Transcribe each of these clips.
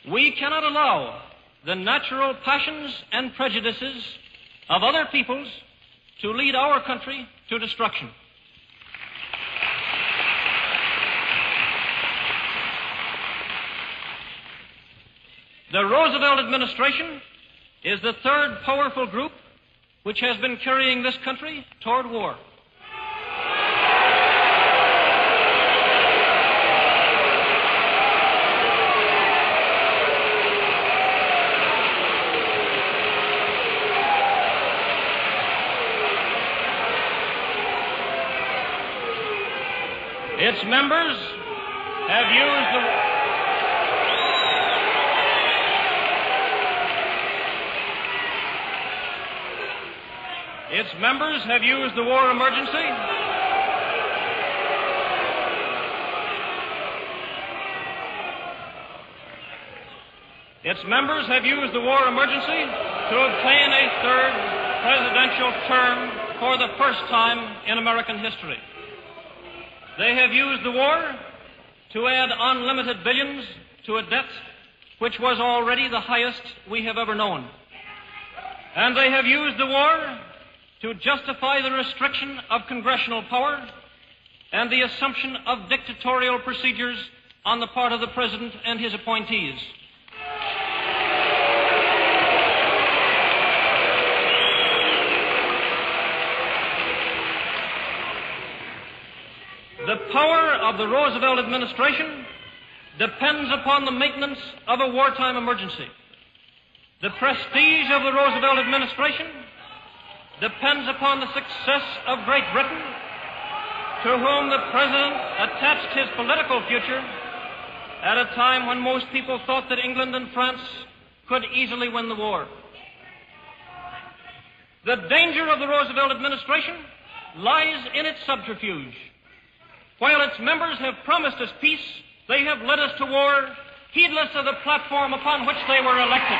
We cannot allow the natural passions and prejudices of other peoples to lead our country to destruction. The Roosevelt administration is the third powerful group which has been carrying this country toward war. Its members have used the war emergency to obtain a third presidential term for the first time in American history. They have used the war to add unlimited billions to a debt which was already the highest we have ever known. And they have used the war to justify the restriction of congressional power and the assumption of dictatorial procedures on the part of the President and his appointees. The power of the Roosevelt administration depends upon the maintenance of a wartime emergency. The prestige of the Roosevelt administration depends upon the success of Great Britain, to whom the President attached his political future at a time when most people thought that England and France could easily win the war. The danger of the Roosevelt administration lies in its subterfuge. While its members have promised us peace, they have led us to war, heedless of the platform upon which they were elected.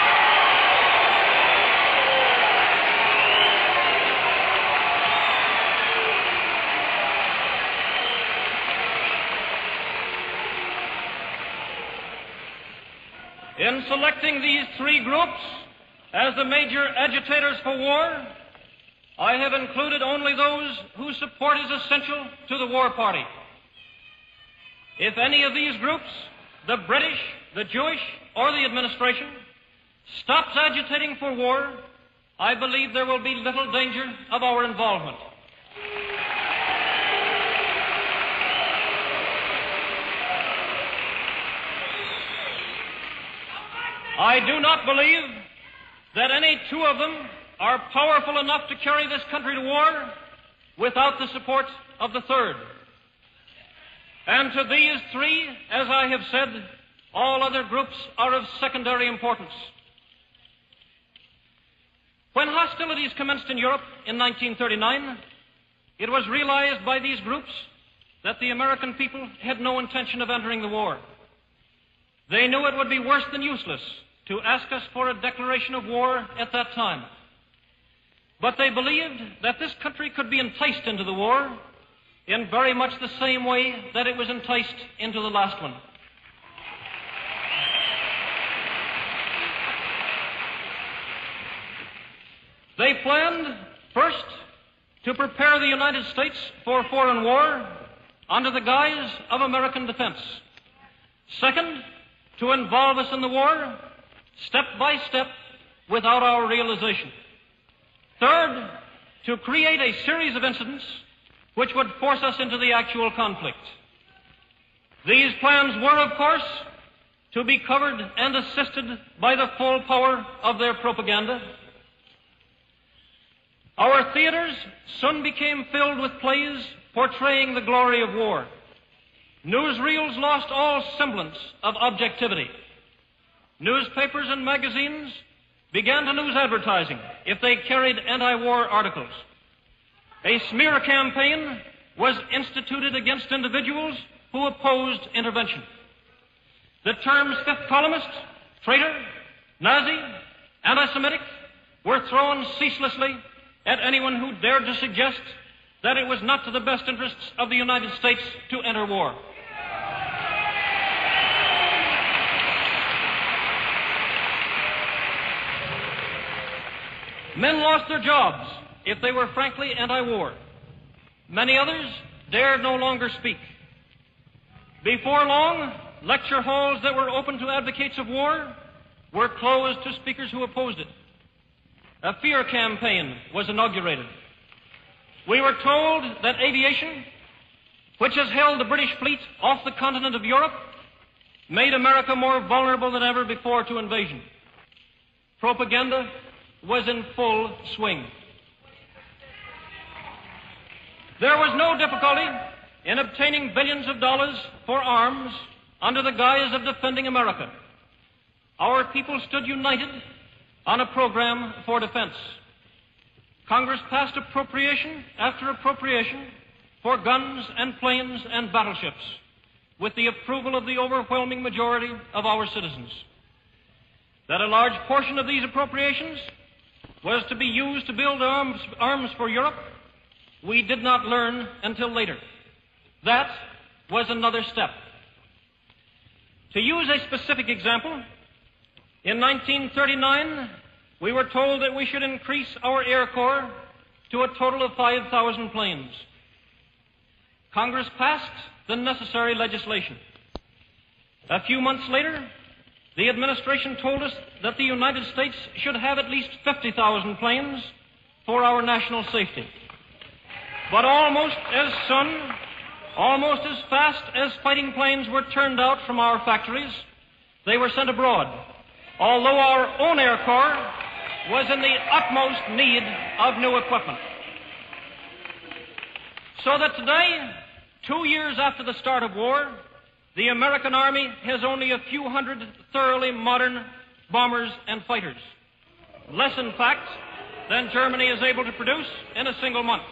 In selecting these three groups as the major agitators for war, I have included only those whose support is essential to the war party. If any of these groups, the British, the Jewish, or the administration, stops agitating for war, I believe there will be little danger of our involvement. I do not believe that any two of them are powerful enough to carry this country to war without the support of the third. And to these three, as I have said, all other groups are of secondary importance. When hostilities commenced in Europe in 1939, it was realized by these groups that the American people had no intention of entering the war. They knew it would be worse than useless to ask us for a declaration of war at that time. But they believed that this country could be enticed into the war in very much the same way that it was enticed into the last one. They planned, first, to prepare the United States for foreign war under the guise of American defense. Second, to involve us in the war step by step without our realization. Third, to create a series of incidents which would force us into the actual conflict. These plans were, of course, to be covered and assisted by the full power of their propaganda. Our theaters soon became filled with plays portraying the glory of war. Newsreels lost all semblance of objectivity. Newspapers and magazines began to lose advertising if they carried anti-war articles. A smear campaign was instituted against individuals who opposed intervention. The terms fifth columnist, traitor, Nazi, anti-Semitic were thrown ceaselessly at anyone who dared to suggest that it was not to the best interests of the United States to enter war. Men lost their jobs if they were frankly anti-war. Many others dared no longer speak. Before long, lecture halls that were open to advocates of war were closed to speakers who opposed it. A fear campaign was inaugurated. We were told that aviation, which has held the British fleet off the continent of Europe, made America more vulnerable than ever before to invasion. Propaganda was in full swing. There was no difficulty in obtaining billions of dollars for arms under the guise of defending America. Our people stood united on a program for defense. Congress passed appropriation after appropriation for guns and planes and battleships with the approval of the overwhelming majority of our citizens. That a large portion of these appropriations was to be used to build arms for Europe, we did not learn until later. That was another step. To use a specific example, in 1939, we were told that we should increase our Air Corps to a total of 5,000 planes. Congress passed the necessary legislation. A few months later, the administration told us that the United States should have at least 50,000 planes for our national safety. But almost as soon, almost as fast as fighting planes were turned out from our factories, they were sent abroad, although our own Air Corps was in the utmost need of new equipment. So that today, 2 years after the start of war, the American Army has only a few hundred thoroughly modern bombers and fighters. Less, in fact, than Germany is able to produce in a single month.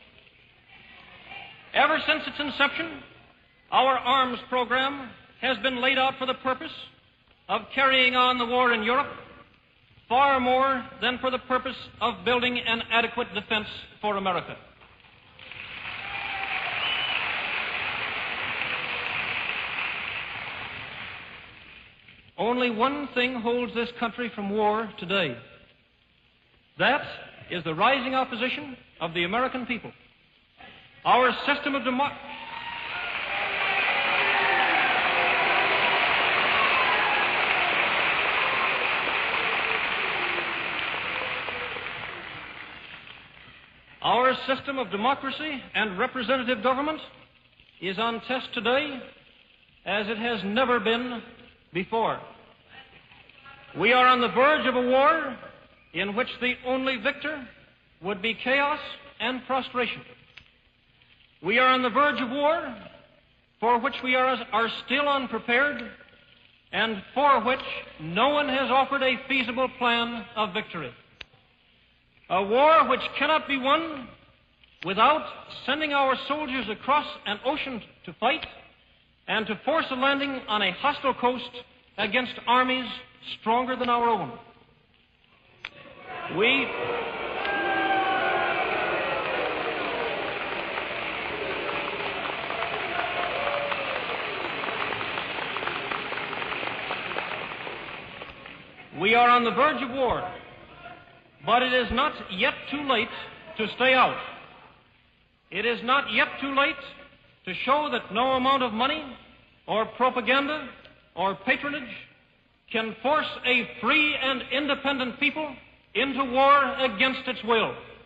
Ever since its inception, our arms program has been laid out for the purpose of carrying on the war in Europe far more than for the purpose of building an adequate defense for America. Only one thing holds this country from war today. That is the rising opposition of the American people. Our system of democracy. Our system of democracy and representative government is on test today as it has never been before. We are on the verge of a war in which the only victor would be chaos and prostration. We are on the verge of war for which we are still unprepared and for which no one has offered a feasible plan of victory. A war which cannot be won without sending our soldiers across an ocean to fight and to force a landing on a hostile coast against armies stronger than our own. We are on the verge of war, but it is not yet too late to stay out. It is not yet too late to show that no amount of money or propaganda or patronage can force a free and independent people into war against its will.